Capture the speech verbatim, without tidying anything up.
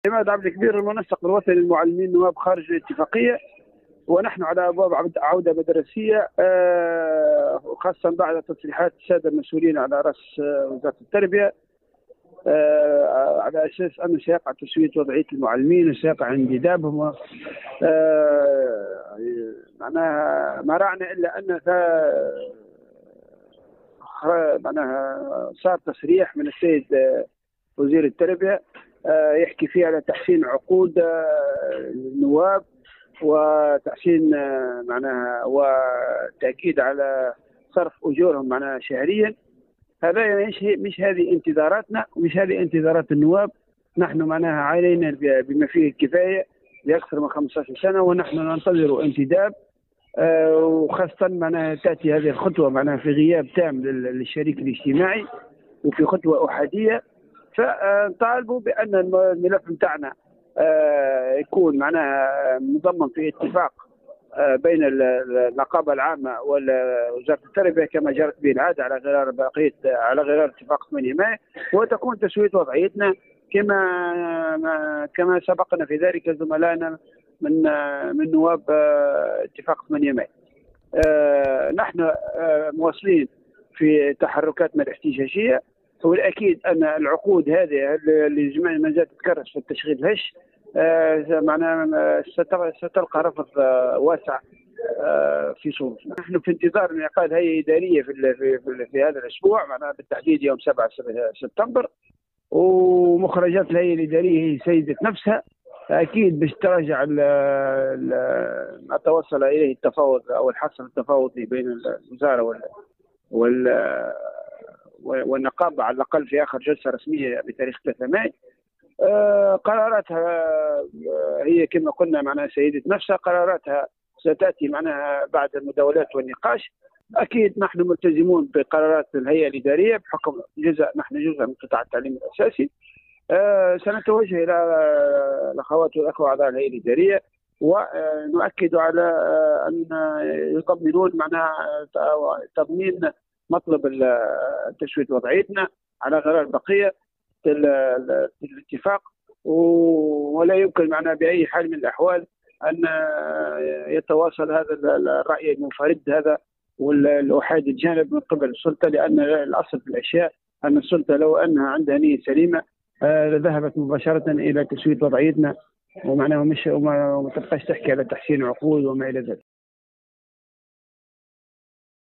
عماد عبد الكبير، المنسق الوطني للمعلمين النواب خارج الاتفاقية، ونحن على أبواب عودة مدرسية، آه، خاصة بعد تصريحات السادة المسؤولين على رأس آه، وزارة التربية، آه، على أساس أنه سيقع تسوية وضعية المعلمين وسيقع انتدابهم. آه، معناها ما رأينا إلا أن معناها صار تصريح من السيد آه، وزير التربية آه، يحكي فيه على تحسين عقود آه، النواب، وتحسين آه، معناها والتأكيد على صرف أجورهم معناها شهريا. هذا يعني مش مش هذه انتظاراتنا ومش هذه انتظارات النواب. نحن معناها عانينا بما فيه الكفاية لأكثر من خمسة عشر سنة، ونحن ننتظر انتداب، آه، وخاصة معناها تأتي هذه الخطوة معناها في غياب تام للشريك الاجتماعي وفي خطوة أحادية. فطالبوا بأن الملف بتاعنا يكون معناها مضمن في اتفاق بين النقابة العامة ووزارة التربية كما جرت به العادة على غرار بقية على غرار اتفاق ثمانية مايو، وتكون تسوية وضعيتنا كما كما سبقنا في ذلك زملائنا من من نواب اتفاق ثمانية مايو. نحن مواصلين في تحركاتنا الاحتجاجية، والأكيد أن العقود هذه اللي ما زالت تتكرس في التشغيل الهش آه معناها ستلقى رفض آه واسع آه في صورتنا. نحن في انتظار انعقاد هيئة إدارية في, في, في, في هذا الأسبوع، معناها بالتحديد يوم سبعة سبتمبر، ومخرجات الهيئة الإدارية هي سيدة نفسها أكيد باش تراجع ما توصل إليه التفاوض أو الحصر التفاوضي بين الوزارة وال, وال والنقابة على الأقل في آخر جلسة رسمية بتاريخ ثلاثة مايو. آه قراراتها آه هي كما قلنا معناها سيدة نفسها، قراراتها ستأتي معناها بعد المداولات والنقاش. أكيد نحن ملتزمون بقرارات الهيئة الإدارية بحكم جزء نحن جزء من قطاع التعليم الأساسي. آه سنتوجه إلى الأخوات والأخوة أعضاء الهيئة الإدارية ونؤكد على أن يطمنون معناها تضمين مطلب تسوية وضعيتنا على غرار بقية الاتفاق، ولا يمكن معنا بأي حال من الأحوال أن يتواصل هذا الرأي المنفرد هذا والأحادي الجانب من قبل السلطة، لأن الأصل في الأشياء أن السلطة لو أنها عندها نية سليمة ذهبت مباشرة إلى تسوية وضعيتنا، ومعناه مش وما تبقاش تحكي على تحسين عقود وما إلى ذلك.